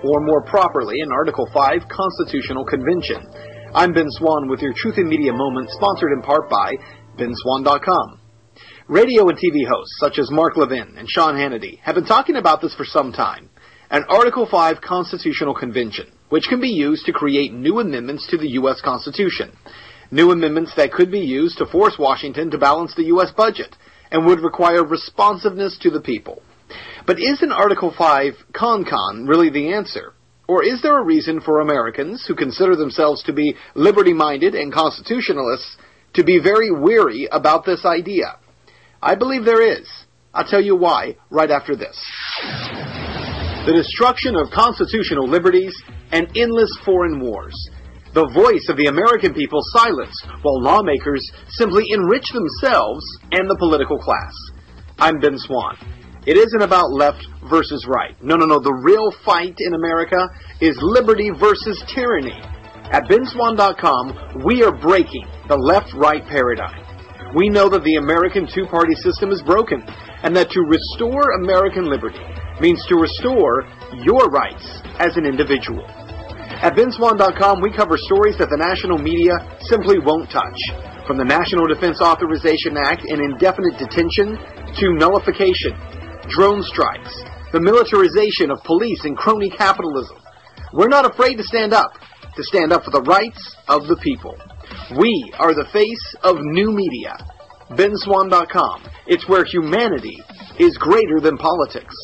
or more properly, an Article 5 Constitutional Convention. I'm Ben Swan with your Truth in Media Moment, sponsored in part by BenSwan.com. Radio and TV hosts such as Mark Levin and Sean Hannity have been talking about this for some time. An Article 5 Constitutional Convention, which can be used to create new amendments to the U.S. Constitution. New amendments that could be used to force Washington to balance the U.S. budget and would require responsiveness to the people. But is an Article 5 con really the answer? Or is there a reason for Americans who consider themselves to be liberty-minded and constitutionalists to be very weary about this idea? I believe there is. I'll tell you why right after this. The destruction of constitutional liberties and endless foreign wars. The voice of the American people silenced while lawmakers simply enrich themselves and the political class. I'm Ben Swan. It isn't about left versus right. No. The real fight in America is liberty versus tyranny. At BenSwan.com, we are breaking the left-right paradigm. We know that the American two-party system is broken, and that to restore American liberty means to restore your rights as an individual. At BenSwan.com, we cover stories that the national media simply won't touch. From the National Defense Authorization Act and indefinite detention to nullification, drone strikes, the militarization of police and crony capitalism. We're not afraid to stand up for the rights of the people. We are the face of new media. BenSwan.com. It's where humanity is greater than politics.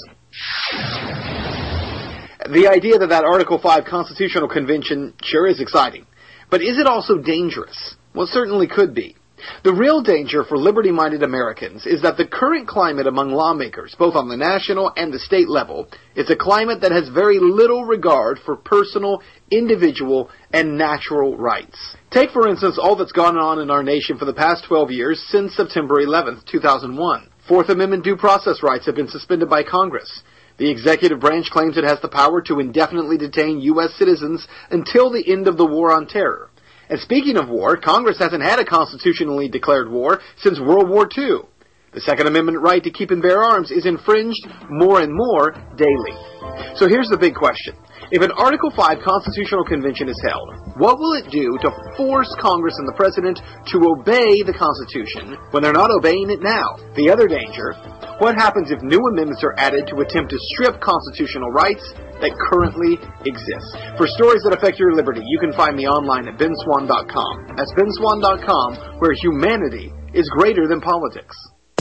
The idea that Article 5 Constitutional Convention sure is exciting. But is it also dangerous? Well, it certainly could be. The real danger for liberty-minded Americans is that the current climate among lawmakers, both on the national and the state level, is a climate that has very little regard for personal, individual, and natural rights. Take, for instance, all that's gone on in our nation for the past 12 years since September 11th, 2001. Fourth Amendment due process rights have been suspended by Congress. The executive branch claims it has the power to indefinitely detain U.S. citizens until the end of the war on terror. And speaking of war, Congress hasn't had a constitutionally declared war since World War II. The Second Amendment right to keep and bear arms is infringed more and more daily. So here's the big question. If an Article 5 Constitutional Convention is held, what will it do to force Congress and the President to obey the Constitution when they're not obeying it now? The other danger, what happens if new amendments are added to attempt to strip constitutional rights that currently exist? For stories that affect your liberty, you can find me online at BenSwan.com. That's BenSwan.com, where humanity is greater than politics.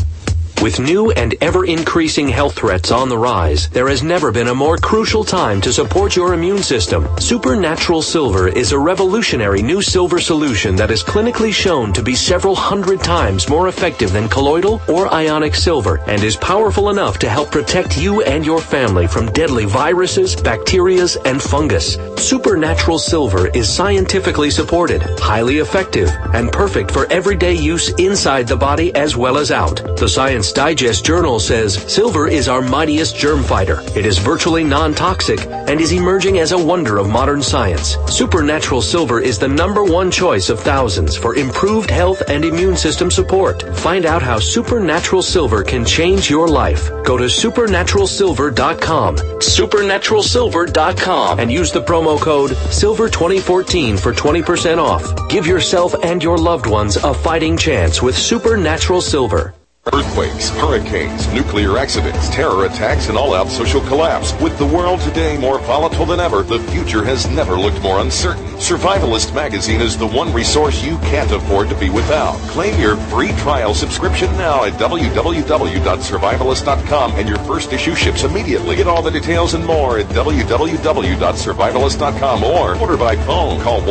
With new and ever-increasing health threats on the rise, there has never been a more crucial time to support your immune system. Supernatural Silver is a revolutionary new silver solution that is clinically shown to be several hundred times more effective than colloidal or ionic silver and is powerful enough to help protect you and your family from deadly viruses, bacteria, and fungus. Supernatural Silver is scientifically supported, highly effective, and perfect for everyday use inside the body as well as out. The Science Digest Journal says silver is our mightiest germ fighter. It is virtually non-toxic and is emerging as a wonder of modern science. Supernatural Silver is the #1 choice of thousands for improved health and immune system support. Find out how Supernatural Silver can change your life. Go to supernaturalsilver.com, supernaturalsilver.com, and use the promo code SILVER2014 for 20% off. Give yourself and your loved ones a fighting chance with Supernatural Silver. Earthquakes, hurricanes, nuclear accidents, terror attacks, and all-out social collapse. With the world today more volatile than ever, the future has never looked more uncertain. Survivalist Magazine is the one resource you can't afford to be without. Claim your free trial subscription now at www.survivalist.com, and your first issue ships immediately. Get all the details and more at www.survivalist.com or order by phone. Call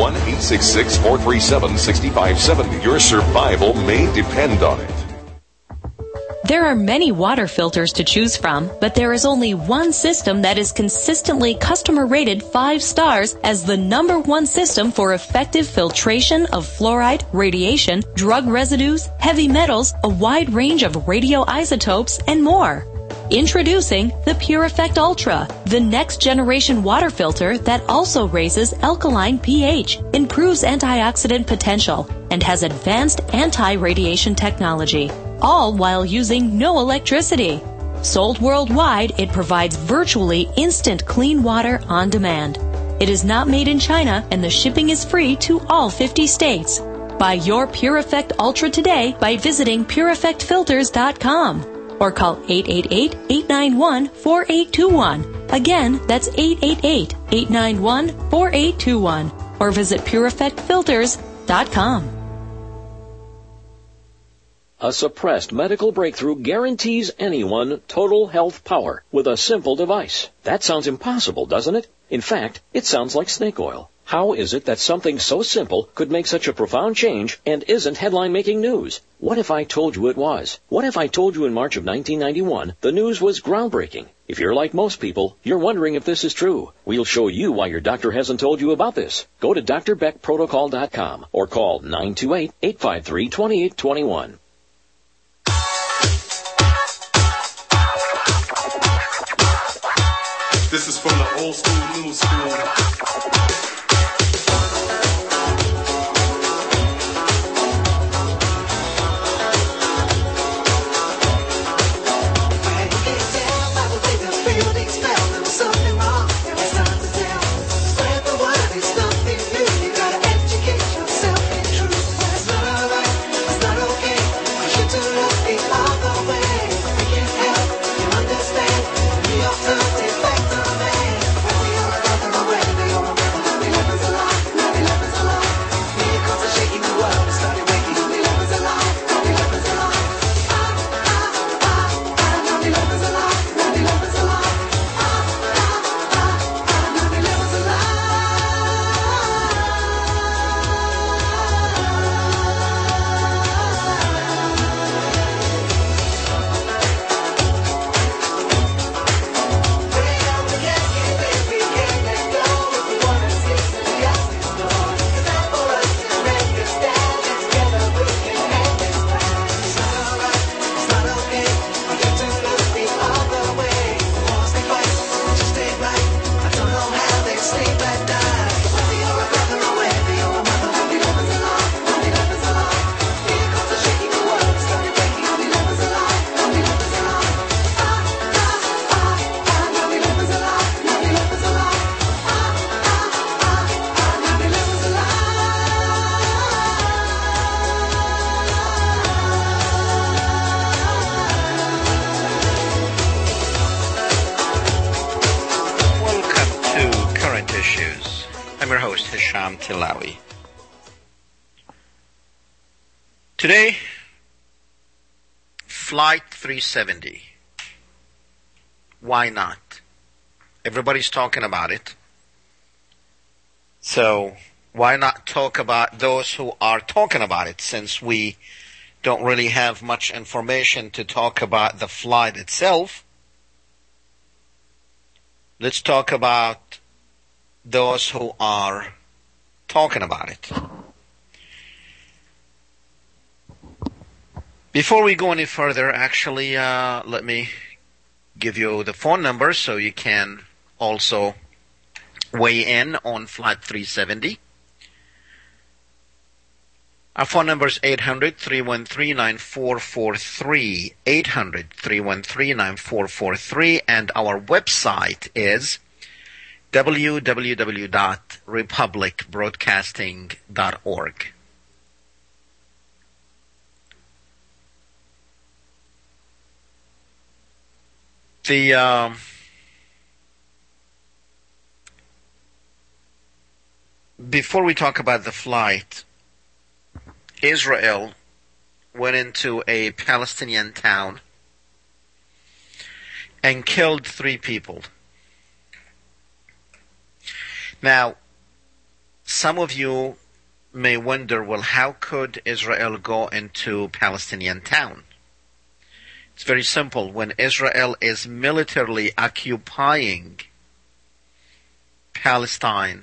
1-866-437-6570. Your survival may depend on it. There are many water filters to choose from, but there is only one system that is consistently customer rated 5 stars as the #1 system for effective filtration of fluoride, radiation, drug residues, heavy metals, a wide range of radioisotopes, and more. Introducing the Pure Effect Ultra, the next generation water filter that also raises alkaline pH, improves antioxidant potential, and has advanced anti-radiation technology, all while using no electricity. Sold worldwide, it provides virtually instant clean water on demand. It is not made in China, and the shipping is free to all 50 states. Buy your Pure Effect Ultra today by visiting PureEffectFilters.com or call 888-891-4821. Again, that's 888-891-4821 or visit PureEffectFilters.com. A suppressed medical breakthrough guarantees anyone total health power with a simple device. That sounds impossible, doesn't it? In fact, it sounds like snake oil. How is it that something so simple could make such a profound change and isn't headline-making news? What if I told you it was? What if I told you in March of 1991 the news was groundbreaking? If you're like most people, you're wondering if this is true. We'll show you why your doctor hasn't told you about this. Go to drbeckprotocol.com or call 928-853-2821. This is from the old school, new school. Today, Flight 370. Why not? Everybody's talking about it. So, why not talk about those who are talking about it, since we don't really have much information to talk about the flight itself? Let's talk about those who are talking about it. Before we go any further, actually, let me give you the phone number so you can also weigh in on Flight 370. Our phone number is 800-313-9443, 800-313-9443, and our website is www.republicbroadcasting.org. Before we talk about the flight, Israel went into a Palestinian town and killed 3 people. Now, some of you may wonder, well, how could Israel go into Palestinian town? It's very simple. When Israel is militarily occupying Palestine,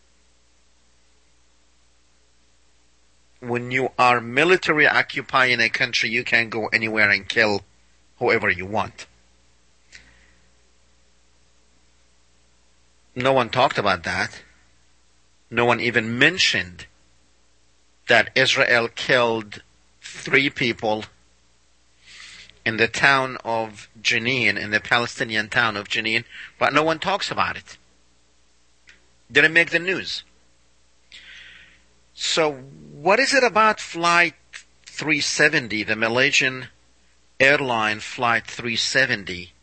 when you are military occupying a country, you can go anywhere and kill whoever you want. No one talked about that. No one even mentioned that Israel killed 3 people in the town of Jenin, in the Palestinian town of Jenin, but no one talks about it. Didn't make the news. So what is it about Flight 370, the Malaysian airline Flight 370,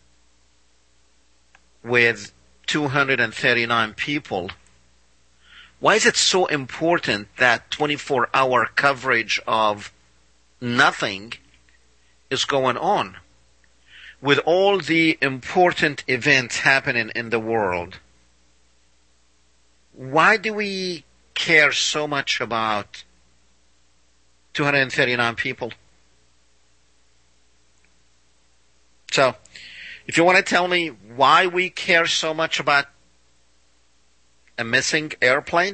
with 239 people? Why is it so important that 24-hour coverage of nothing is going on with all the important events happening in the world? Why do we care so much about 239 people? So, if you want to tell me why we care so much about a missing airplane,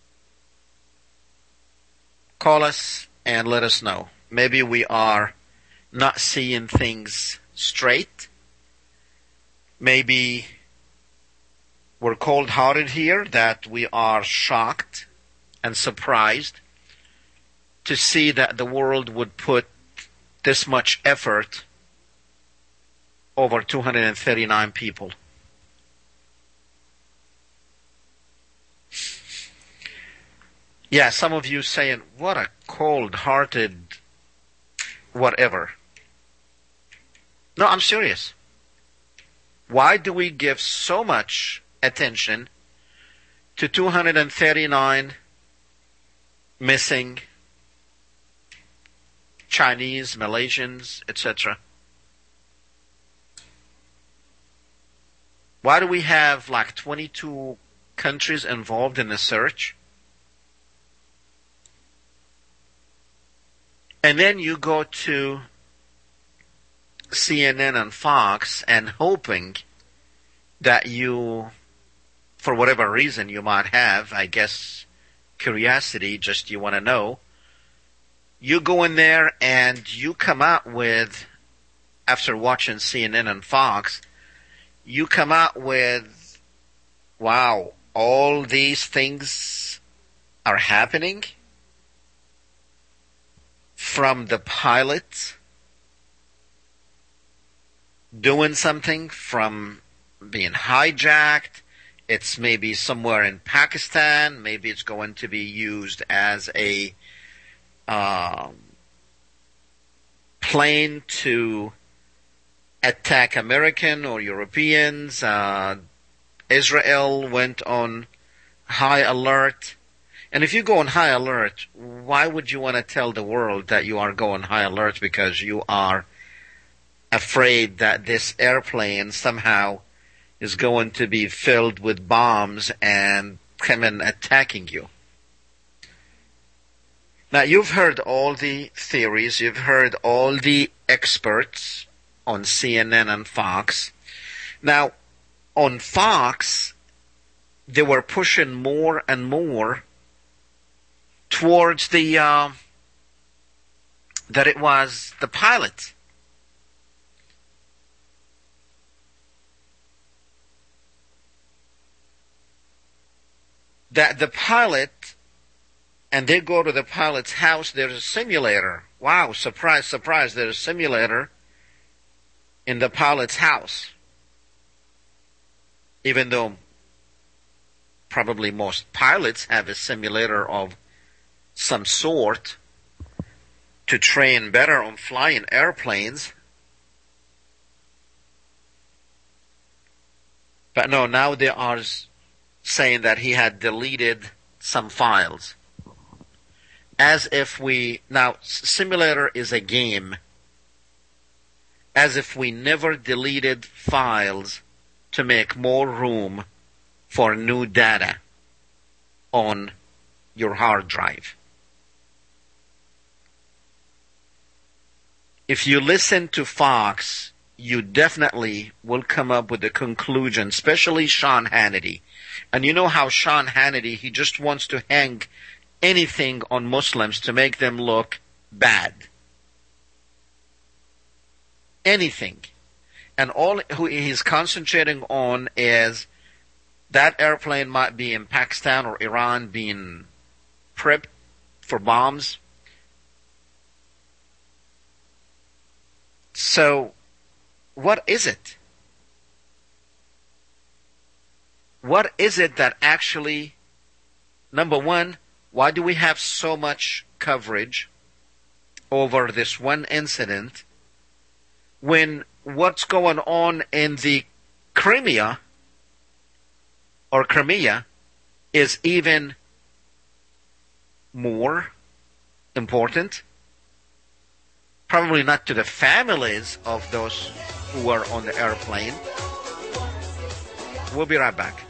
call us and let us know. Maybe we are not seeing things straight. Maybe we're cold-hearted here, that we are shocked and surprised to see that the world would put this much effort over 239 people. Yeah, some of you saying, what a cold-hearted whatever. No, I'm serious. Why do we give so much attention to 239 missing Chinese, Malaysians, etc.? Why do we have like 22 countries involved in the search? And then you go to CNN and Fox and hoping that you, for whatever reason you might have, I guess curiosity, just you want to know, you go in there and you come out with, after watching CNN and Fox, you come out with, wow, all these things are happening? From the pilot doing something, from being hijacked, it's maybe somewhere in Pakistan, maybe it's going to be used as a plane to attack American or Europeans. Israel went on high alert. And if you go on high alert, why would you want to tell the world that you are going high alert? Because you are afraid that this airplane somehow is going to be filled with bombs and come and attacking you. Now, you've heard all the theories, you've heard all the experts on CNN and Fox. Now, on Fox, they were pushing more and more towards the that it was the pilot. That the pilot, and they go to the pilot's house, there's a simulator. Wow, surprise, surprise, there's a simulator in the pilot's house. Even though probably most pilots have a simulator of some sort to train better on flying airplanes. But no, now they are saying that he had deleted some files. As if now simulator is a game. As if we never deleted files to make more room for new data on your hard drive. If you listen to Fox, you definitely will come up with the conclusion, especially Sean Hannity. And you know how Sean Hannity, he just wants to hang anything on Muslims to make them look bad. Anything. And all who he's concentrating on is that airplane might be in Pakistan or Iran being prepped for bombs. So, what is it? What is it that actually, number one, why do we have so much coverage over this one incident when what's going on in the Crimea is even more important? Probably not to the families of those who were on the airplane. We'll be right back.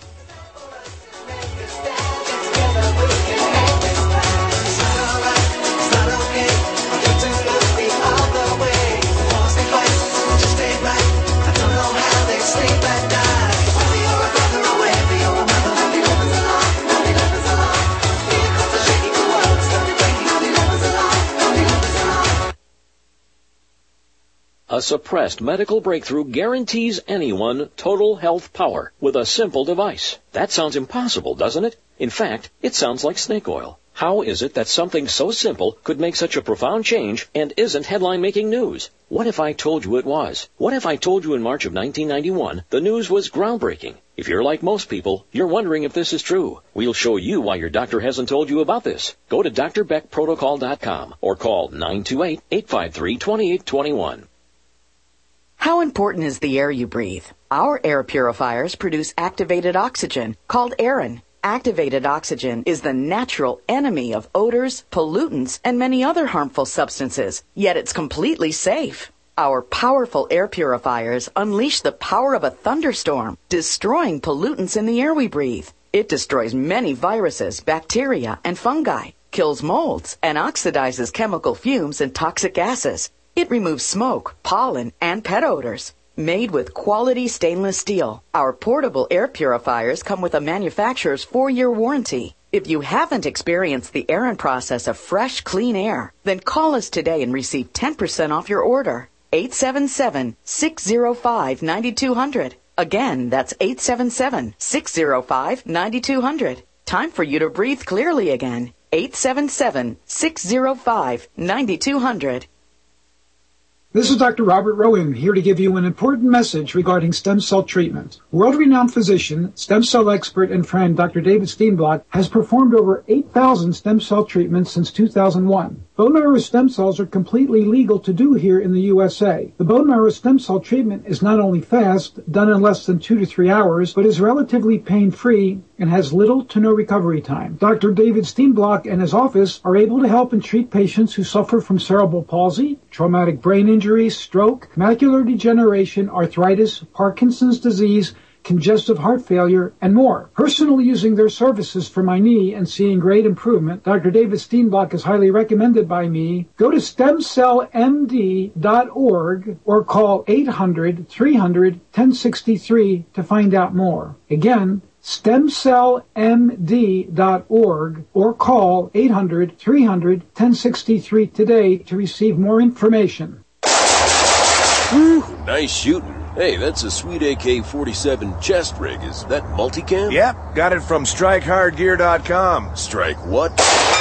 A suppressed medical breakthrough guarantees anyone total health power with a simple device. That sounds impossible, doesn't it? In fact, it sounds like snake oil. How is it that something so simple could make such a profound change and isn't headline-making news? What if I told you it was? What if I told you in March of 1991 the news was groundbreaking? If you're like most people, you're wondering if this is true. We'll show you why your doctor hasn't told you about this. Go to drbeckprotocol.com or call 928-853-2821. How important is the air you breathe? Our air purifiers produce activated oxygen, called Aeron. Activated oxygen is the natural enemy of odors, pollutants, and many other harmful substances, yet it's completely safe. Our powerful air purifiers unleash the power of a thunderstorm, destroying pollutants in the air we breathe. It destroys many viruses, bacteria, and fungi, kills molds, and oxidizes chemical fumes and toxic gases. It removes smoke, pollen, and pet odors. Made with quality stainless steel, our portable air purifiers come with a manufacturer's 4-year warranty. If you haven't experienced the Aeron process of fresh, clean air, then call us today and receive 10% off your order. 877-605-9200. Again, that's 877-605-9200. Time for you to breathe clearly again. 877-605-9200. This is Dr. Robert Rowan, here to give you an important message regarding stem cell treatment. World-renowned physician, stem cell expert, and friend Dr. David Steenblock has performed over 8,000 stem cell treatments since 2001. Bone marrow stem cells are completely legal to do here in the USA. The bone marrow stem cell treatment is not only fast, done in less than 2 to 3 hours, but is relatively pain-free and has little to no recovery time. Dr. David Steenblock and his office are able to help and treat patients who suffer from cerebral palsy, traumatic brain injury, stroke, macular degeneration, arthritis, Parkinson's disease, congestive heart failure, and more. Personally using their services for my knee and seeing great improvement, Dr. David Steenblock is highly recommended by me. Go to stemcellmd.org or call 800-300-1063 to find out more. Again, stemcellmd.org or call 800-300-1063 today to receive more information. Woo, nice shooting. Hey, that's a sweet AK-47 chest rig. Is that multicam? Yep, got it from StrikeHardGear.com. Strike what?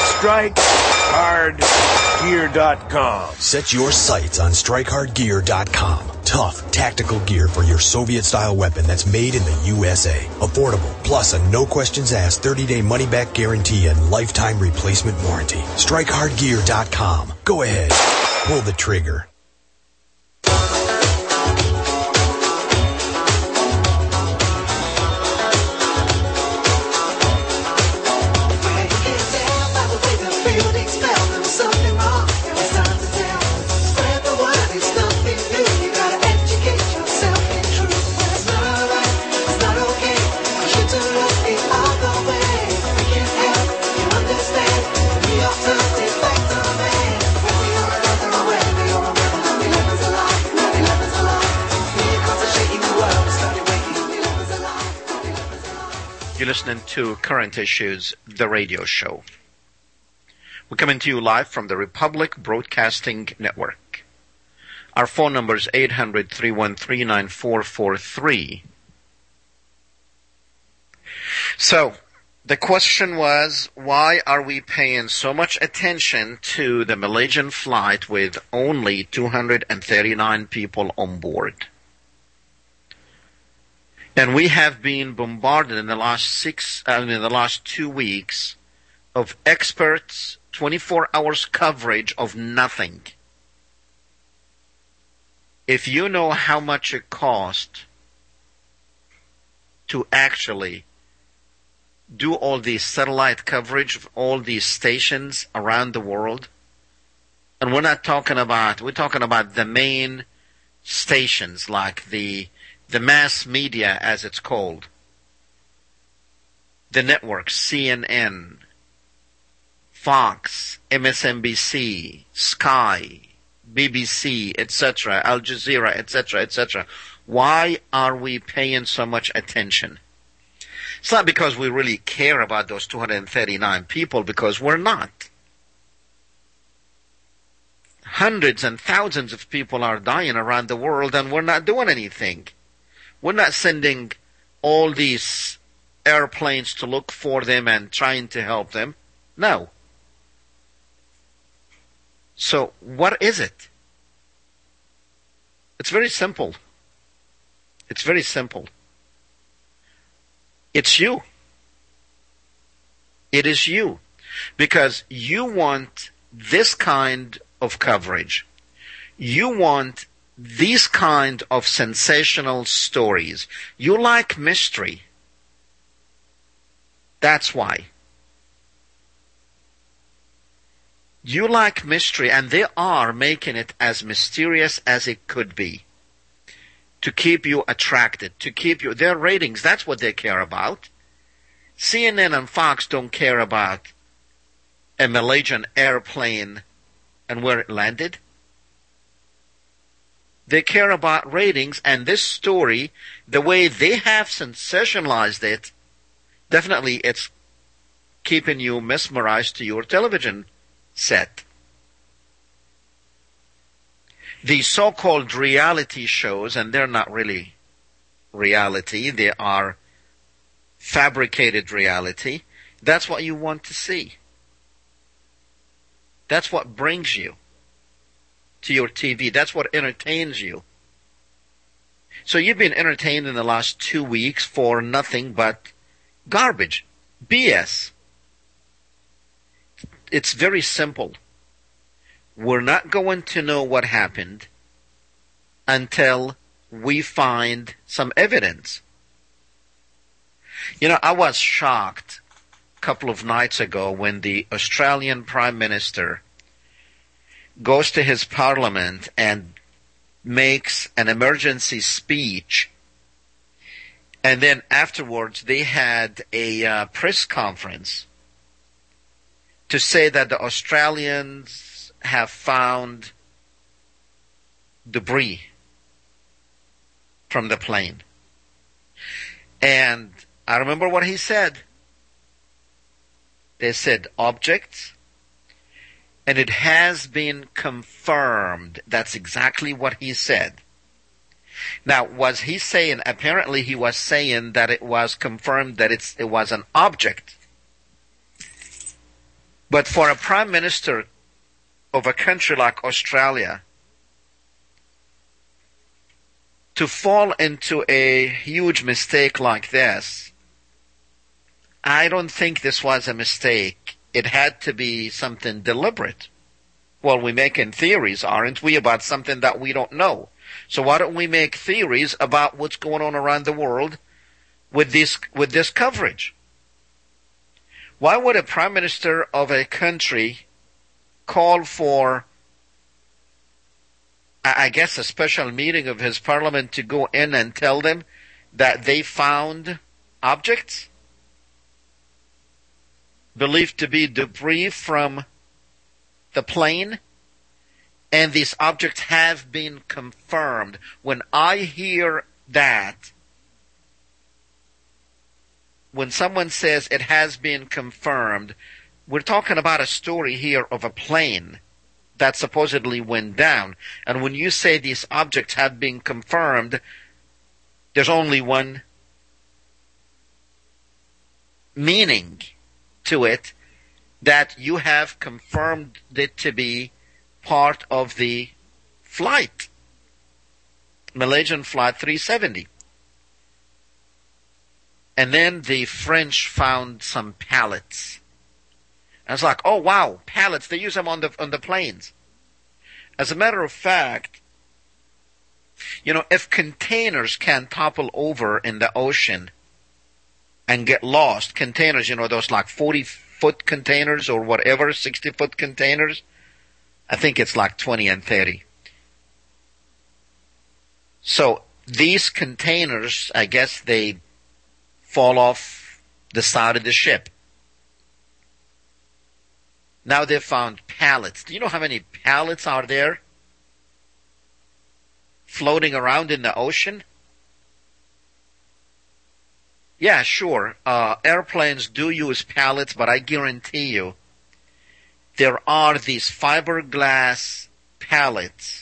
StrikeHardGear.com. Set your sights on StrikeHardGear.com. Tough, tactical gear for your Soviet-style weapon that's made in the USA. Affordable, plus a no-questions-asked 30-day money-back guarantee and lifetime replacement warranty. StrikeHardGear.com. Go ahead. Pull the trigger. You're listening to Current Issues, the radio show. We're coming to you live from the Republic Broadcasting Network. Our phone number is 800-313-9443. So, The question was, why are we paying so much attention to the Malaysian flight with only 239 people on board? And we have been bombarded in the last 2 weeks of experts, 24 hours coverage of nothing. If you know how much it cost to actually do all these satellite coverage of all these stations around the world, and we're talking about the main stations like the mass media, as it's called, the networks, CNN, Fox, MSNBC, Sky, BBC, etc., Al Jazeera, etc., etc. Why are we paying so much attention? It's not because we really care about those 239 people, because we're not. Hundreds and thousands of people are dying around the world, and we're not doing anything. We're not sending all these airplanes to look for them and trying to help them. No. So what is it? It's very simple. It's very simple. It's you. It is you. Because you want this kind of coverage. You want these kind of sensational stories. You like mystery. That's why. You like mystery, and they are making it as mysterious as it could be. To keep you attracted, to keep you, their ratings, that's what they care about. CNN and Fox don't care about a Malaysian airplane and where it landed. They care about ratings, and this story, the way they have sensationalized it, definitely it's keeping you mesmerized to your television set. These so-called reality shows, and they're not really reality, they are fabricated reality, that's what you want to see. That's what brings you to your TV. That's what entertains you. So you've been entertained in the last 2 weeks for nothing but garbage, BS. It's very simple. We're not going to know what happened until we find some evidence. You know, I was shocked a couple of nights ago when the Australian Prime Minister goes to his parliament and makes an emergency speech, and then afterwards they had a press conference to say that the Australians have found debris from the plane. And I remember what he said. They said objects, and it has been confirmed. That's exactly what he said. Now, was he saying, apparently he was saying that it was confirmed that it was an object. But for a prime minister of a country like Australia to fall into a huge mistake like this, I don't think this was a mistake. It had to be something deliberate. Well, we're making theories, aren't we, about something that we don't know. So why don't we make theories about what's going on around the world with this coverage? Why would a prime minister of a country call for, I guess, a special meeting of his parliament to go in and tell them that they found objects believed to be debris from the plane, and these objects have been confirmed? When I hear that, when someone says it has been confirmed, we're talking about a story here of a plane that supposedly went down. And when you say these objects have been confirmed, there's only one meaning to it that you have confirmed it to be part of the flight, Malaysian Flight 370. And then the French found some pallets. And it's like, oh wow, pallets, they use them on the planes. As a matter of fact, if containers can topple over in the ocean and get lost, containers, those like 40-foot containers or whatever, 60-foot containers, I think it's like 20 and 30. So these containers, I guess they fall off the side of the ship. Now they've found pallets. Do you know how many pallets are there floating around in the ocean? Yeah, sure. Airplanes do use pallets, but I guarantee you there are these fiberglass pallets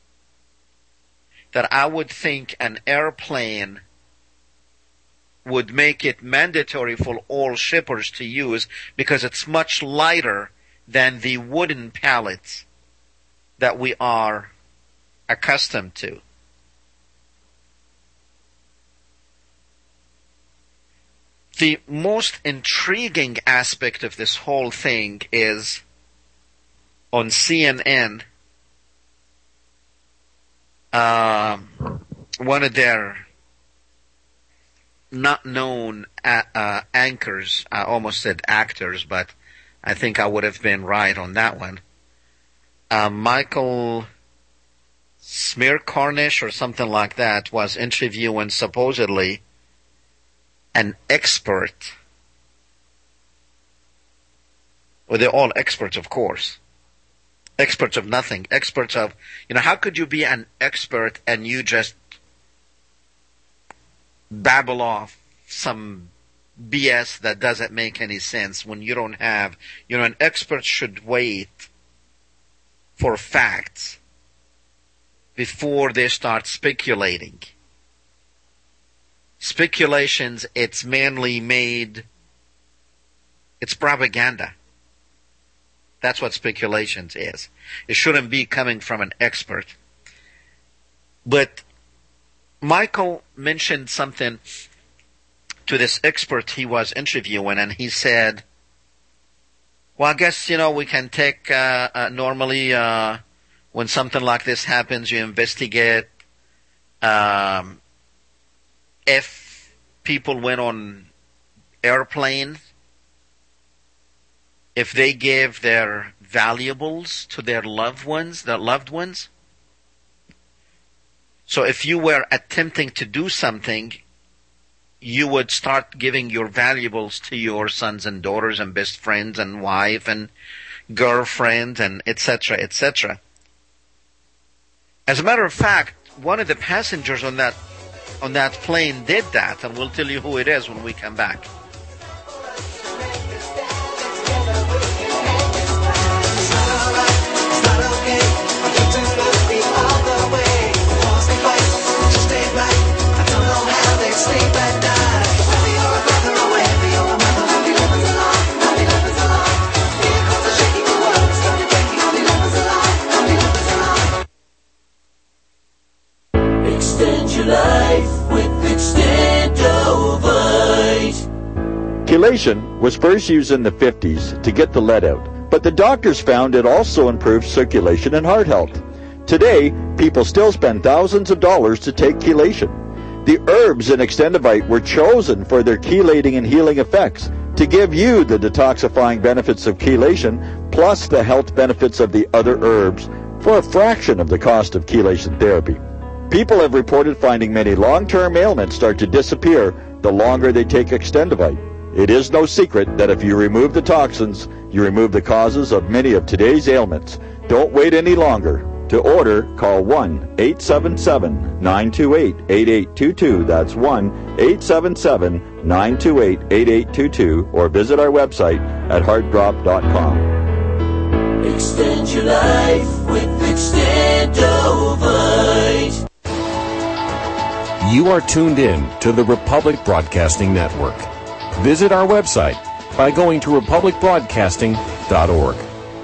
that I would think an airplane would make it mandatory for all shippers to use because it's much lighter than the wooden pallets that we are accustomed to. The most intriguing aspect of this whole thing is on CNN, one of their not known anchors, I almost said actors, but I think I would have been right on that one. Michael Smerconish or something like that was interviewing supposedly an expert. Well, they're all experts, of course. Experts of nothing. Experts of, how could you be an expert and you just babble off some BS that doesn't make any sense when you don't have, an expert should wait for facts before they start speculating. Speculations, it's mainly made, it's propaganda. That's what speculations is. It shouldn't be coming from an expert. But Michael mentioned something to this expert he was interviewing, and he said, well, I guess, we can take, normally, when something like this happens, you investigate, if people went on airplanes, if they gave their valuables to their loved ones. So if you were attempting to do something, you would start giving your valuables to your sons and daughters and best friends and wife and girlfriend and etc., etc. As a matter of fact, one of the passengers on that plane did that, and we'll tell you who it is when we come back. Extend your life with Extendovite. Chelation was first used in the 50s to get the lead out, but the doctors found it also improved circulation and heart health. Today, people still spend thousands of dollars to take chelation. The herbs in Extendovite were chosen for their chelating and healing effects to give you the detoxifying benefits of chelation plus the health benefits of the other herbs for a fraction of the cost of chelation therapy. People have reported finding many long-term ailments start to disappear the longer they take Extendovite. It is no secret that if you remove the toxins, you remove the causes of many of today's ailments. Don't wait any longer. To order, call 1-877-928-8822. That's 1-877-928-8822. Or visit our website at heartdrop.com. Extend your life with Extendovite. You are tuned in to the Republic Broadcasting Network. Visit our website by going to republicbroadcasting.org.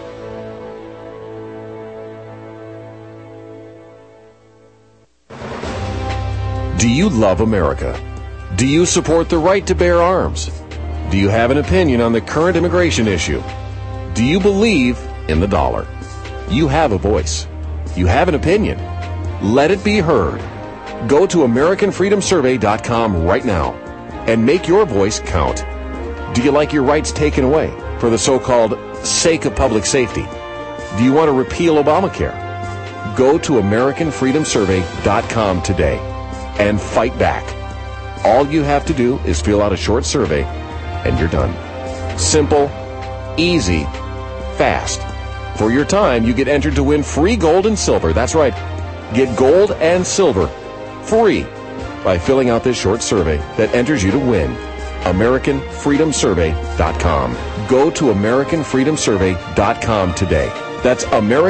Do you love America? Do you support the right to bear arms? Do you have an opinion on the current immigration issue? Do you believe in the dollar? You have a voice. You have an opinion. Let it be heard. Go to AmericanFreedomSurvey.com right now and make your voice count. Do you like your rights taken away for the so-called sake of public safety? Do you want to repeal Obamacare? Go to AmericanFreedomSurvey.com today and fight back. All you have to do is fill out a short survey and you're done. Simple, easy, fast. For your time, you get entered to win free gold and silver. That's right. Get gold and silver free by filling out this short survey that enters you to win. AmericanFreedomSurvey.com. Go to AmericanFreedomSurvey.com today. That's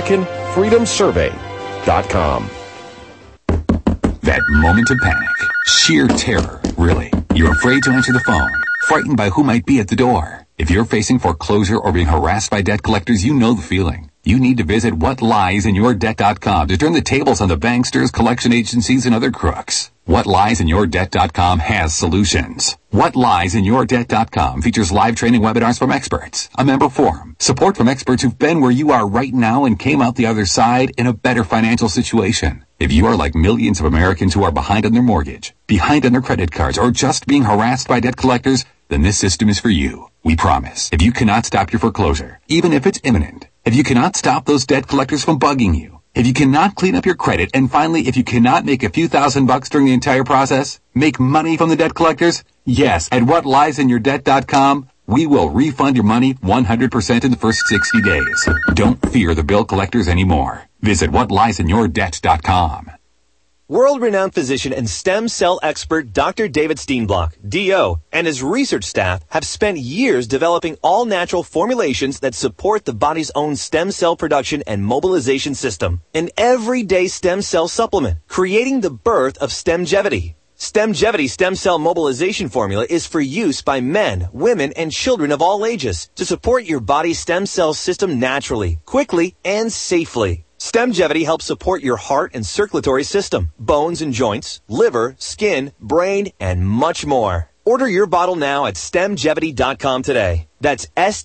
AmericanFreedomSurvey.com. That moment of panic, sheer terror, really. You're afraid to answer the phone, frightened by who might be at the door. If you're facing foreclosure or being harassed by debt collectors, you know the feeling. You need to visit whatliesinyourdebt.com to turn the tables on the banksters, collection agencies, and other crooks. WhatLiesInYourDebt.com has solutions. WhatLiesInYourDebt.com features live training webinars from experts, a member forum, support from experts who've been where you are right now and came out the other side in a better financial situation. If you are like millions of Americans who are behind on their mortgage, behind on their credit cards, or just being harassed by debt collectors, then this system is for you. We promise. If you cannot stop your foreclosure, even if it's imminent, if you cannot stop those debt collectors from bugging you, if you cannot clean up your credit, and finally, if you cannot make a few $1,000s during the entire process, make money from the debt collectors, yes, at WhatLiesInYourDebt.com, we will refund your money 100% in the first 60 days. Don't fear the bill collectors anymore. Visit WhatLiesInYourDebt.com. World-renowned physician and stem cell expert Dr. David Steenblock, D.O., and his research staff have spent years developing all-natural formulations that support the body's own stem cell production and mobilization system. An everyday stem cell supplement, creating the birth of Stemgevity. Stemgevity stem cell mobilization formula is for use by men, women, and children of all ages to support your body's stem cell system naturally, quickly, and safely. Stemgevity helps support your heart and circulatory system, bones and joints, liver, skin, brain, and much more. Order your bottle now at Stemgevity.com today. That's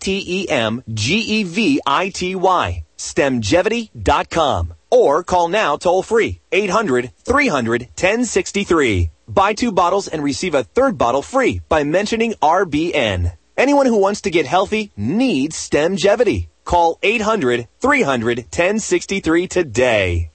STEMGEVITY. Stemgevity.com. Or call now toll free, 800-300-1063. Buy 2 bottles and receive a 3rd bottle free by mentioning RBN. Anyone who wants to get healthy needs Stemgevity. Call 800-300-1063 today.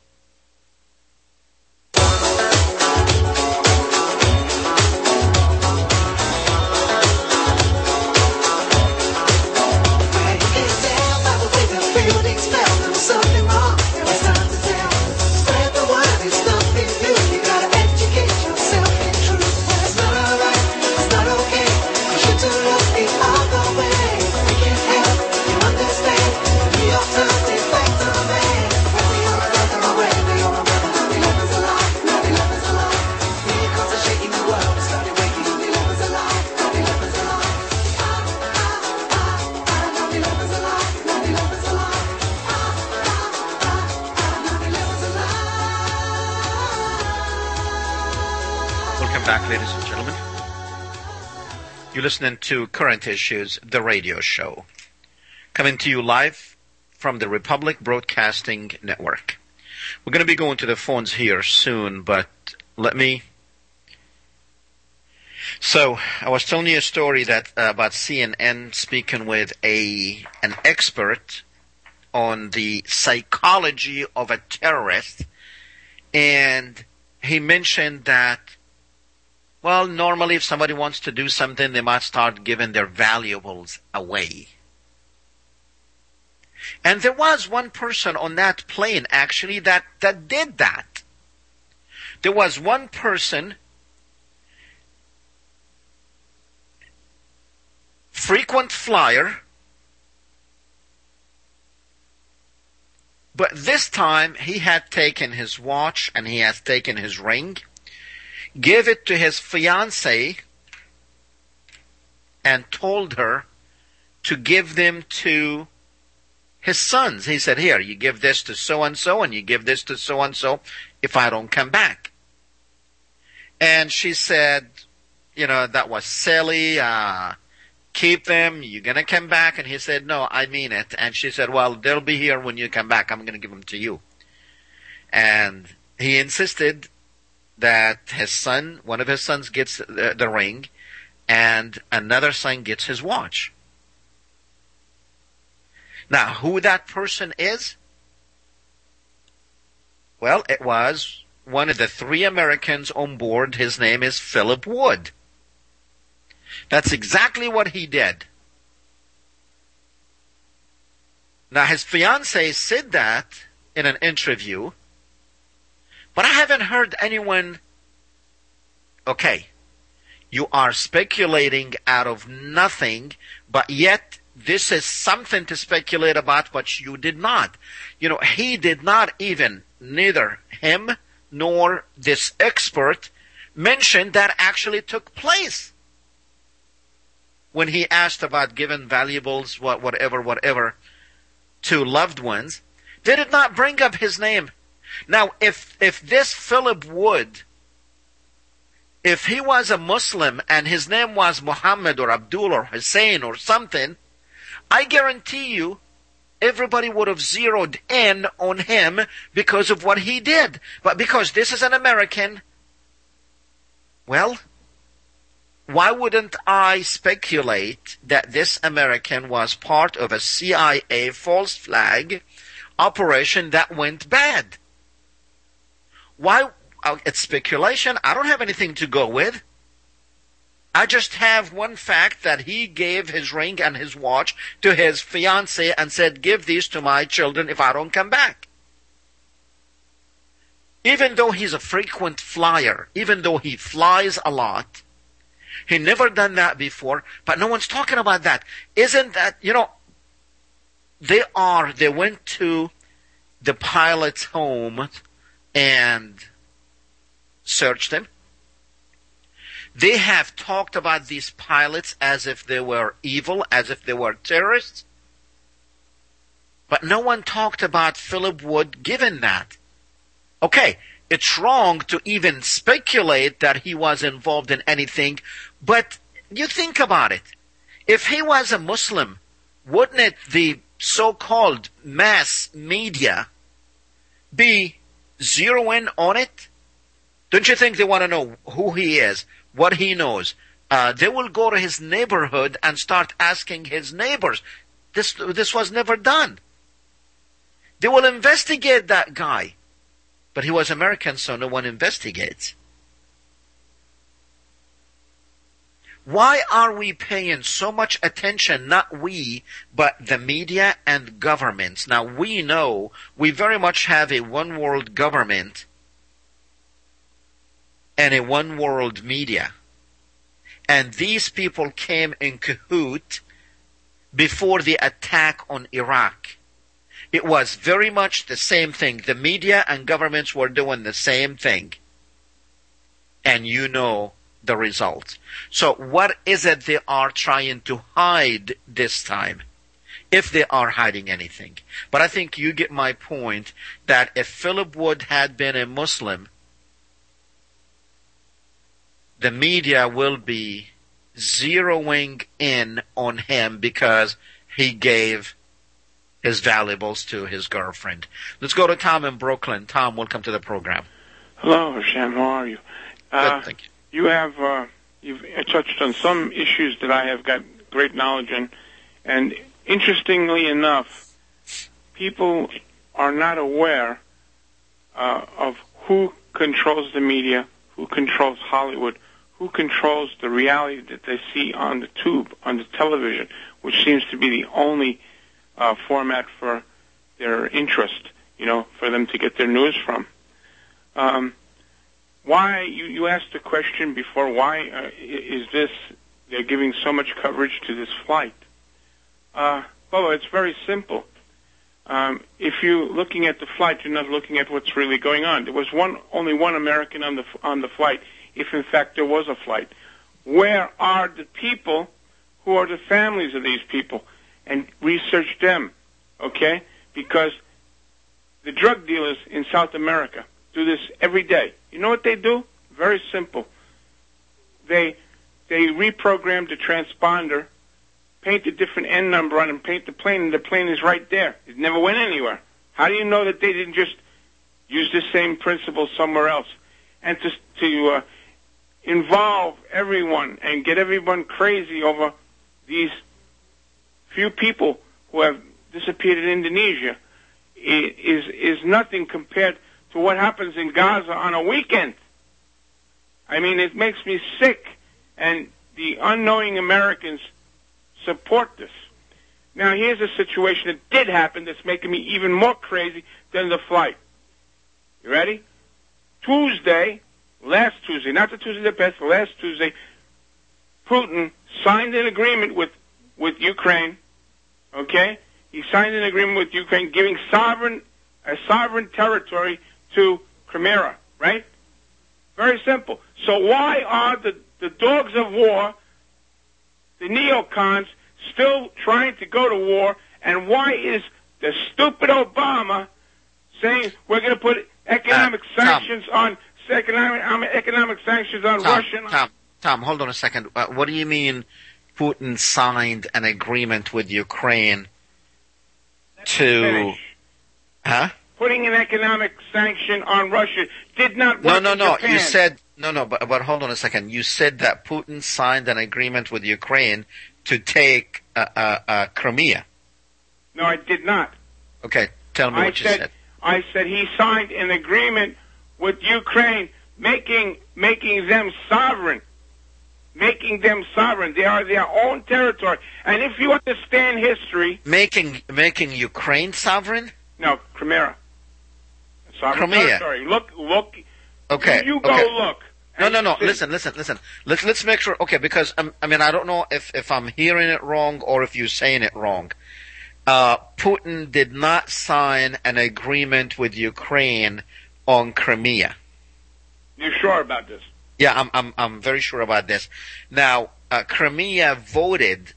Ladies and gentlemen, you're listening to Current Issues, the radio show, coming to you live from the Republic Broadcasting Network. We're going to be going to the phones here soon, but let me... So, I was telling you a story that about CNN speaking with an expert on the psychology of a terrorist, and he mentioned that, well, normally if somebody wants to do something, they might start giving their valuables away. And there was one person on that plane, actually, that did that. There was one person, frequent flyer, but this time he had taken his watch and he has taken his ring, gave it to his fiancée, and told her to give them to his sons. He said, here, you give this to so-and-so, and you give this to so-and-so if I don't come back. And she said, that was silly, keep them, you're going to come back. And he said, no, I mean it. And she said, well, they'll be here when you come back. I'm going to give them to you. And he insisted that one of his sons gets the ring, and another son gets his watch. Now, who that person is? Well, it was one of the 3 Americans on board. His name is Philip Wood. That's exactly what he did. Now, his fiancée said that in an interview, but I haven't heard anyone. Okay, you are speculating out of nothing, but yet this is something to speculate about, but you did not. He did not even, neither him nor this expert, mention that actually took place. When he asked about giving valuables, whatever, to loved ones, they did not bring up his name. Now, if this Philip Wood, if he was a Muslim and his name was Muhammad or Abdul or Hussein or something, I guarantee you everybody would have zeroed in on him because of what he did. But because this is an American, well, why wouldn't I speculate that this American was part of a CIA false flag operation that went bad? Why? It's speculation. I don't have anything to go with. I just have one fact that he gave his ring and his watch to his fiancée and said, give these to my children if I don't come back. Even though he's a frequent flyer, even though he flies a lot, he never done that before, but no one's talking about that. Isn't that, they went to the pilot's home and searched him. They have talked about these pilots as if they were evil, as if they were terrorists. But no one talked about Philip Wood given that. Okay, it's wrong to even speculate that he was involved in anything, but you think about it. If he was a Muslim, wouldn't it the so-called mass media be zeroing on it? Don't you think they want to know who he is, what he knows? They will go to his neighborhood and start asking his neighbors. This was never done. They will investigate that guy. But he was American, so no one investigates. Why are we paying so much attention, not we, but the media and governments? Now, we know we very much have a one-world government and a one-world media. And these people came in cahoot before the attack on Iraq. It was very much the same thing. The media and governments were doing the same thing. And you know the results. So what is it they are trying to hide this time? If they are hiding anything. But I think you get my point that if Philip Wood had been a Muslim, the media will be zeroing in on him because he gave his valuables to his girlfriend. Let's go to Tom in Brooklyn. Tom, welcome to the program. Hello, Hashem. How are you? Good, thank you. You've touched on some issues that I have got great knowledge in, and interestingly enough, people are not aware of who controls the media, who controls Hollywood, who controls the reality that they see on the tube, on the television, which seems to be the only format for their interest, for them to get their news from. Why, you asked the question before, why they're giving so much coverage to this flight? Well, it's very simple. If you're looking at the flight, you're not looking at what's really going on. There was only one American on the flight, if in fact there was a flight. Where are the people who are the families of these people and research them, okay? Because the drug dealers in South America do this every day. You know what they do? Very simple. They reprogram the transponder, paint a different N number on it, and paint the plane, and the plane is right there. It never went anywhere. How do you know that they didn't just use the same principle somewhere else? And to involve everyone and get everyone crazy over these few people who have disappeared in Indonesia is nothing compared to what happens in Gaza on a weekend. I mean, it makes me sick, and the unknowing Americans support this. Now, here's a situation that did happen that's making me even more crazy than the flight. You ready? Last Tuesday, not the Tuesday that passed, last Tuesday, Putin signed an agreement with Ukraine, okay? He signed an agreement with Ukraine giving a sovereign territory to Crimea, right? Very simple. So why are the dogs of war, the neocons, still trying to go to war, and why is the stupid Obama saying we're going to put economic sanctions on Russia? Tom, hold on a second. What do you mean Putin signed an agreement with Ukraine to... Huh? Putting an economic sanction on Russia did not work. No. Japan. You said but hold on a second. You said that Putin signed an agreement with Ukraine to take Crimea. No, I did not. Okay, tell me what you said. I said he signed an agreement with Ukraine, making them sovereign. Making them sovereign. They are their own territory. And if you understand history... Making Ukraine sovereign? No, Crimea. Sovereign Crimea. territory. Look. Okay. You go look. No. Listen. Let's make sure. Okay, because I don't know if I'm hearing it wrong or if you're saying it wrong. Putin did not sign an agreement with Ukraine on Crimea. You're sure about this? Yeah, I'm very sure about this. Now, Crimea voted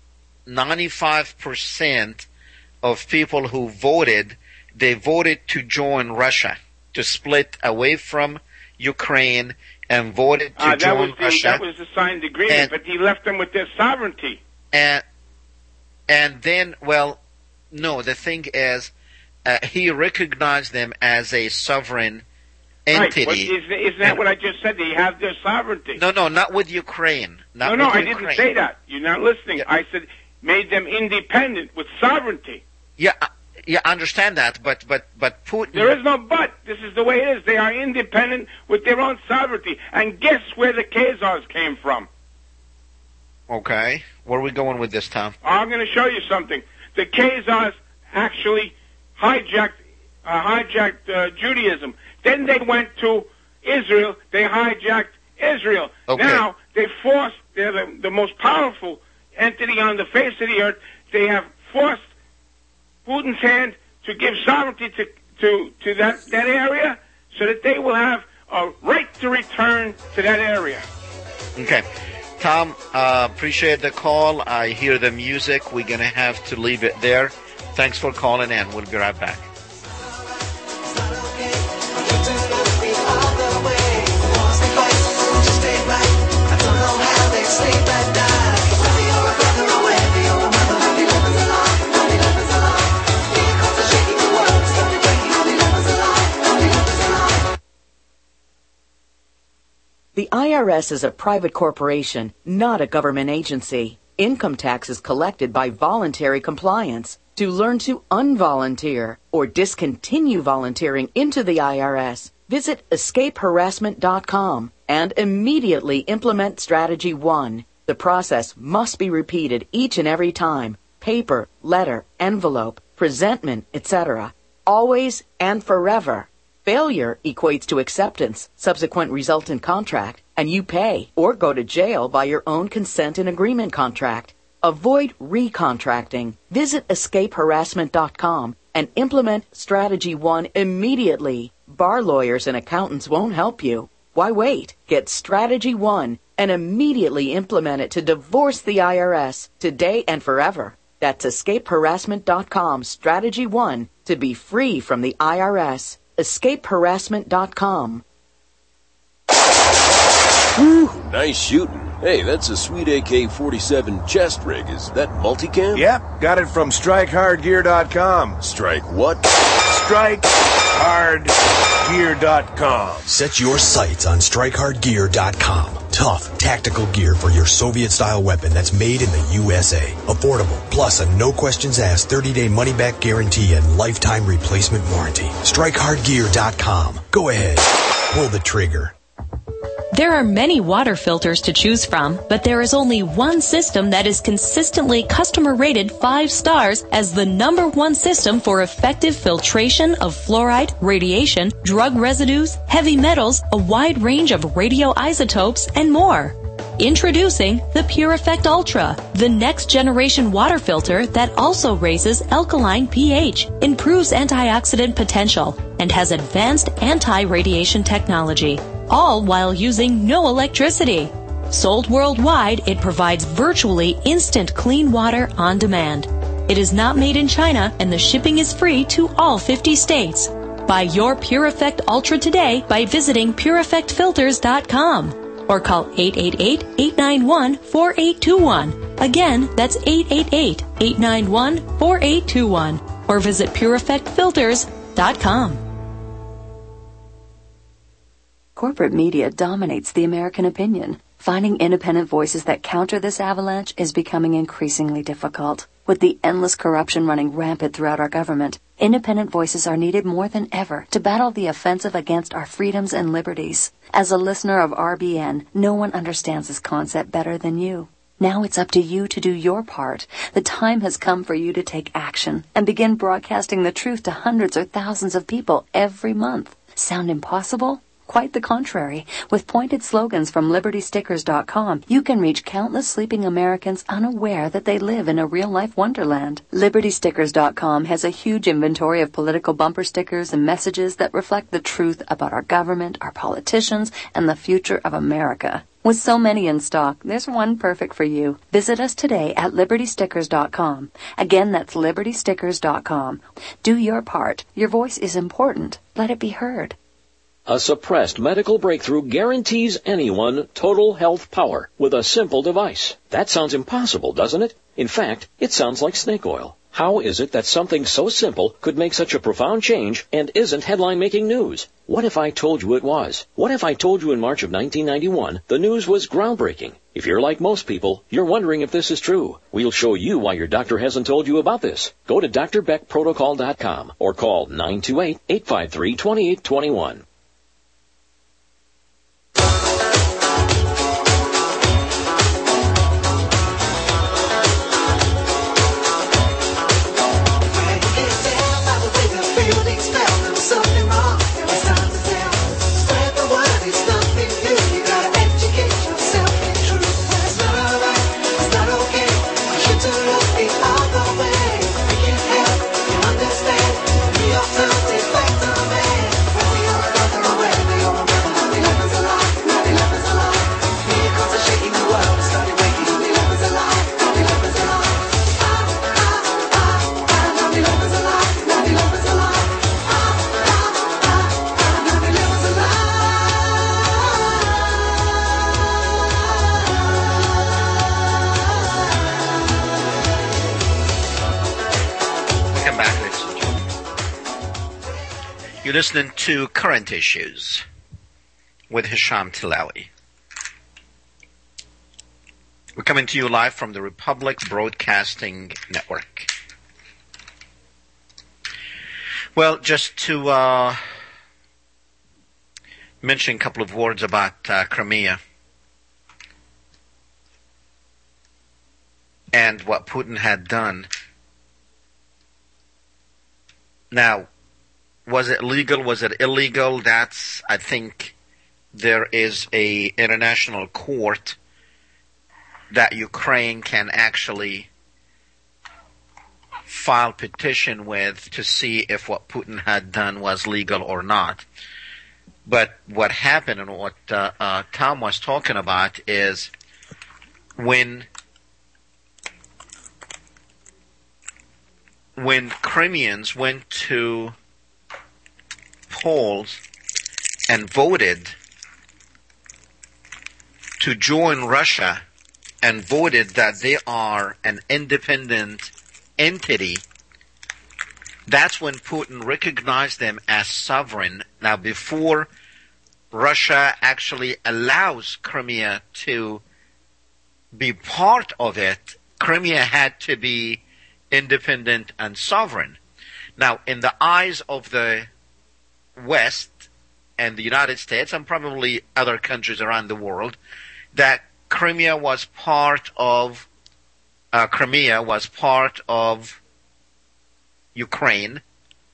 95% of people who voted. They voted to join Russia, to split away from Ukraine, and voted to join Russia. That was the signed agreement, but he left them with their sovereignty. And then, well, no, the thing is, he recognized them as a sovereign entity. Right. Isn't that what I just said? They have their sovereignty. No, not with Ukraine. I didn't say that. You're not listening. Yeah. I said made them independent with sovereignty. Yeah, I understand that, but Putin... There is no but. This is the way it is. They are independent with their own sovereignty. And guess where the Khazars came from? Okay. Where are we going with this, Tom? I'm going to show you something. The Khazars actually hijacked Judaism. Then they went to Israel. They hijacked Israel. Okay. Now, they're the most powerful entity on the face of the earth. They have forced Putin's hand to give sovereignty to that area so that they will have a right to return to that area. Okay. Tom, appreciate the call. I hear the music. We're going to have to leave it there. Thanks for calling in. We'll be right back. The IRS is a private corporation, not a government agency. Income tax is collected by voluntary compliance. To learn to unvolunteer or discontinue volunteering into the IRS, visit escapeharassment.com and immediately implement Strategy 1. The process must be repeated each and every time. Paper, letter, envelope, presentment, etc. Always and forever. Failure equates to acceptance, subsequent resultant contract, and you pay or go to jail by your own consent and agreement contract. Avoid recontracting. Visit escapeharassment.com and implement Strategy 1 immediately. Bar lawyers and accountants won't help you. Why wait? Get Strategy 1 and immediately implement it to divorce the IRS today and forever. That's escapeharassment.com, Strategy 1, to be free from the IRS. Escapeharassment.com. Whew, nice shooting. Hey, that's a sweet AK-47 chest rig. Is that multicam? Yep, got it from StrikeHardGear.com. Strike what? StrikeHardGear.com. Set your sights on StrikeHardGear.com. Tough, tactical gear for your Soviet-style weapon that's made in the USA. Affordable, plus a no-questions-asked 30-day money-back guarantee and lifetime replacement warranty. StrikeHardGear.com. Go ahead. Pull the trigger. There are many water filters to choose from, but there is only one system that is consistently customer rated 5 stars as the #1 system for effective filtration of fluoride, radiation, drug residues, heavy metals, a wide range of radioisotopes, and more. Introducing the Pure Effect Ultra, the next generation water filter that also raises alkaline pH, improves antioxidant potential, and has advanced anti-radiation technology, all while using no electricity. Sold worldwide, it provides virtually instant clean water on demand. It is not made in China, and the shipping is free to all 50 states. Buy your Pure Effect Ultra today by visiting PureEffectFilters.com. or call 888-891-4821. Again, that's 888-891-4821. Or visit PureEffectFilters.com. Corporate media dominates the American opinion. Finding independent voices that counter this avalanche is becoming increasingly difficult. With the endless corruption running rampant throughout our government, independent voices are needed more than ever to battle the offensive against our freedoms and liberties. As a listener of RBN, no one understands this concept better than you. Now it's up to you to do your part. The time has come for you to take action and begin broadcasting the truth to hundreds or thousands of people every month. Sound impossible? Quite the contrary. With pointed slogans from LibertyStickers.com, you can reach countless sleeping Americans unaware that they live in a real-life wonderland. LibertyStickers.com has a huge inventory of political bumper stickers and messages that reflect the truth about our government, our politicians, and the future of America. With so many in stock, there's one perfect for you. Visit us today at LibertyStickers.com. Again, that's LibertyStickers.com. Do your part. Your voice is important. Let it be heard. A suppressed medical breakthrough guarantees anyone total health power with a simple device. That sounds impossible, doesn't it? In fact, it sounds like snake oil. How is it that something so simple could make such a profound change and isn't headline-making news? What if I told you it was? What if I told you in March of 1991 the news was groundbreaking? If you're like most people, you're wondering if this is true. We'll show you why your doctor hasn't told you about this. Go to drbeckprotocol.com or call 928-853-2821. You're listening to Current Issues with Hisham Tilawi. We're coming to you live from the Republic Broadcasting Network. Well, just to mention a couple of words about Crimea and what Putin had done. Now, was it legal? Was it illegal? That's, I think, there is a international court that Ukraine can actually file petition with to see if what Putin had done was legal or not. But what happened and what Tom was talking about is when Crimeans went to polls and voted to join Russia and voted that they are an independent entity, that's when Putin recognized them as sovereign. Now, before Russia actually allows Crimea to be part of it, Crimea had to be independent and sovereign. Now, in the eyes of the West and the United States and probably other countries around the world, that Crimea was part of Ukraine,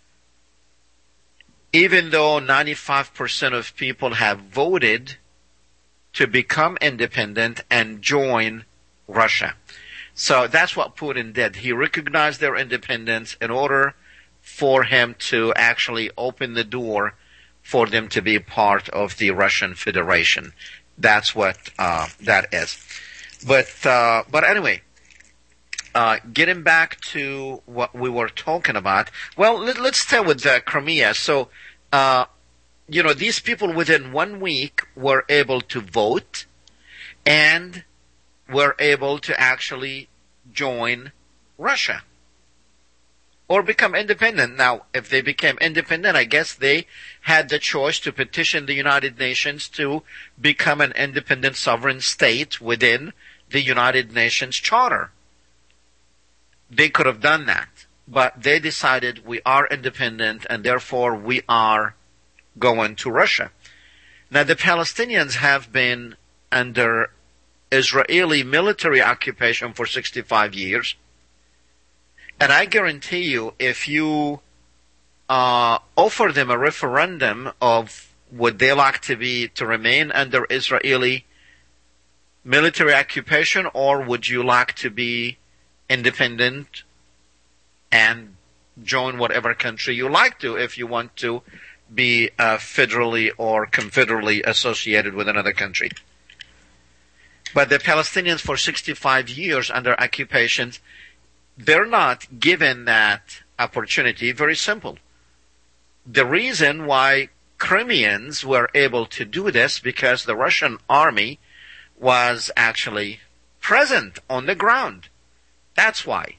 even though 95% of people have voted to become independent and join Russia. So that's what Putin did. He recognized their independence in order for him to actually open the door for them to be part of the Russian Federation. That's what that is. But anyway, getting back to what we were talking about, well, let's stay with Crimea. So, these people within 1 week were able to vote and were able to actually join Russia or become independent. Now, if they became independent, I guess they had the choice to petition the United Nations to become an independent sovereign state within the United Nations Charter. They could have done that, but they decided we are independent and therefore we are going to Russia. Now, the Palestinians have been under Israeli military occupation for 65 years. And I guarantee you, if you offer them a referendum of would they like to remain under Israeli military occupation, or would you like to be independent and join whatever country you like to if you want to be federally or confederally associated with another country. But the Palestinians for 65 years under occupations, they're not given that opportunity. Very simple. The reason why Crimeans were able to do this because the Russian army was actually present on the ground. That's why.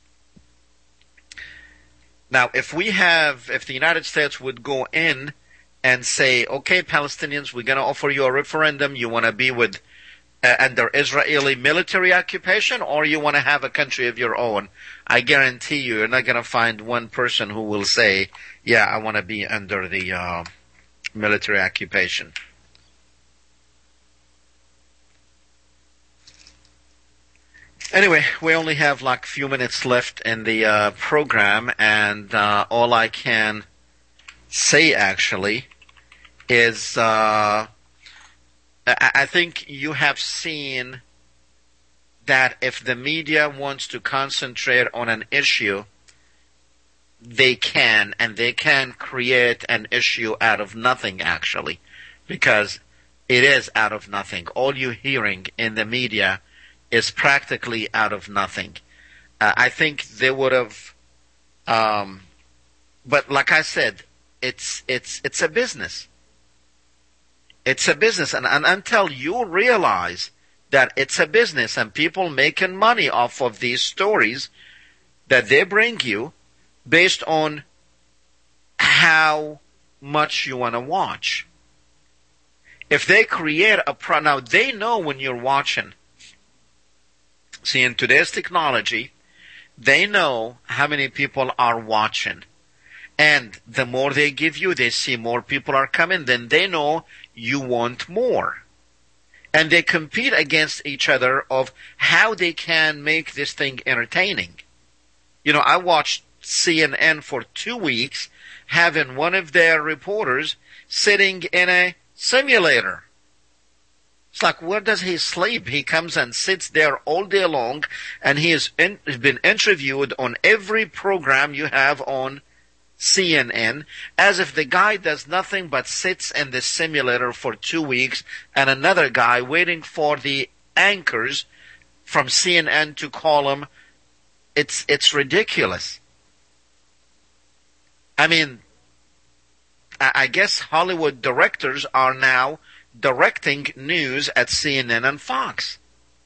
Now, if the United States would go in and say, okay, Palestinians, we're going to offer you a referendum. You want to be with under Israeli military occupation, or you want to have a country of your own, I guarantee you're not going to find one person who will say, yeah, I want to be under the military occupation. Anyway, we only have like a few minutes left in the program, and all I can say actually is I think you have seen that if the media wants to concentrate on an issue, they can, and they can create an issue out of nothing actually, because it is out of nothing. All you're hearing in the media is practically out of nothing. I think they would have, but like I said, it's a business. It's a business, and until you realize that it's a business and people making money off of these stories that they bring you based on how much you want to watch. If they create now they know when you're watching. See, in today's technology, they know how many people are watching. And the more they give you, they see more people are coming, then they know you want more. And they compete against each other of how they can make this thing entertaining. You know, I watched CNN for 2 weeks, having one of their reporters sitting in a simulator. It's like, where does he sleep? He comes and sits there all day long, and he has been interviewed on every program you have on CNN, as if the guy does nothing but sits in the simulator for 2 weeks and another guy waiting for the anchors from CNN to call him. It's ridiculous. I mean, I guess Hollywood directors are now directing news at CNN and Fox.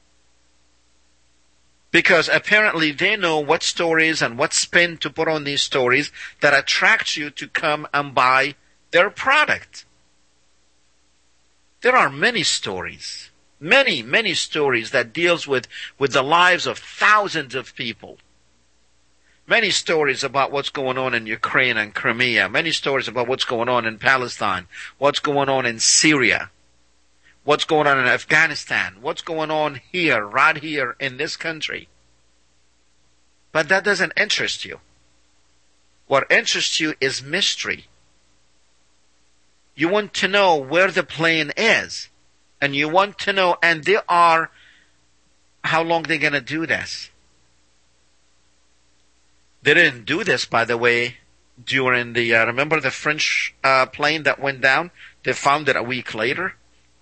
Because apparently they know what stories and what spin to put on these stories that attracts you to come and buy their product. There are many stories, many stories that deals with the lives of thousands of people. Many stories about what's going on in Ukraine and Crimea. Many stories about what's going on in Palestine, what's going on in Syria, what's going on in Afghanistan, what's going on here, right here in this country. But that doesn't interest you. What interests you is mystery. You want to know where the plane is. And you want to know, and they are, how long they're going to do this. They didn't do this, by the way, during the, remember the French plane that went down? They found it a week later.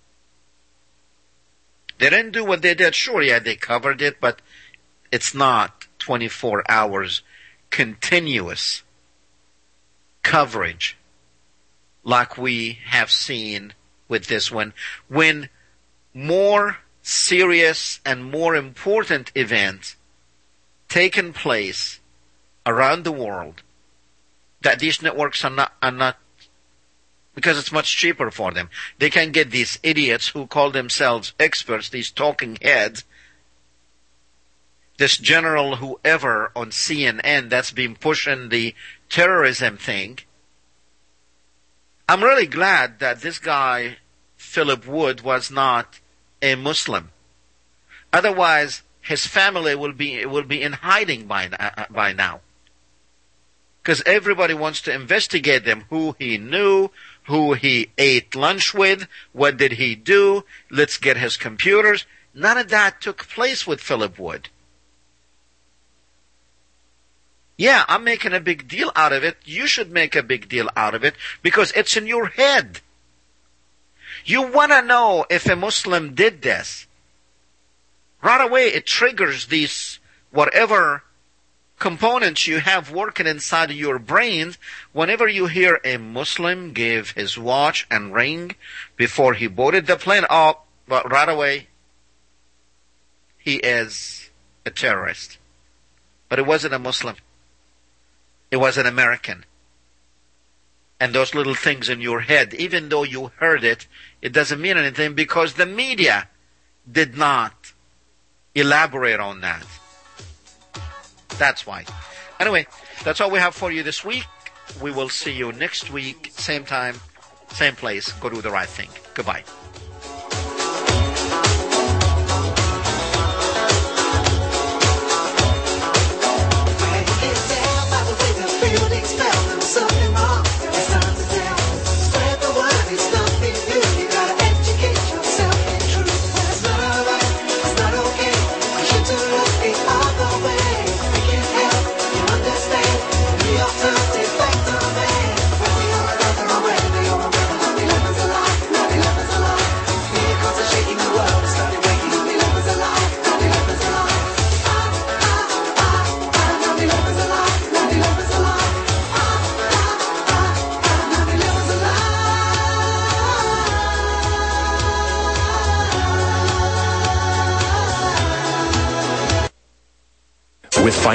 They didn't do what they did. Sure, yeah, they covered it, but it's not 24 hours continuous coverage like we have seen with this one. When more serious and more important events taken place around the world, that these networks are not because it's much cheaper for them. They can get these idiots who call themselves experts, these talking heads, this general whoever on CNN that's been pushing the terrorism thing. I'm really glad that this guy, Philip Wood, was not a Muslim. Otherwise, his family will be in hiding by now. Because everybody wants to investigate them, who he knew, who he ate lunch with, what did he do, let's get his computers. None of that took place with Philip Wood. Yeah, I'm making a big deal out of it. You should make a big deal out of it because it's in your head. You want to know if a Muslim did this. Right away, it triggers these whatever components you have working inside of your brain. Whenever you hear a Muslim give his watch and ring before he boarded the plane, well, right away, he is a terrorist. But it wasn't a Muslim. It was an American. And those little things in your head, even though you heard it, it doesn't mean anything because the media did not elaborate on that. That's why. Anyway, that's all we have for you this week. We will see you next week, same time, same place. Go do the right thing. Goodbye.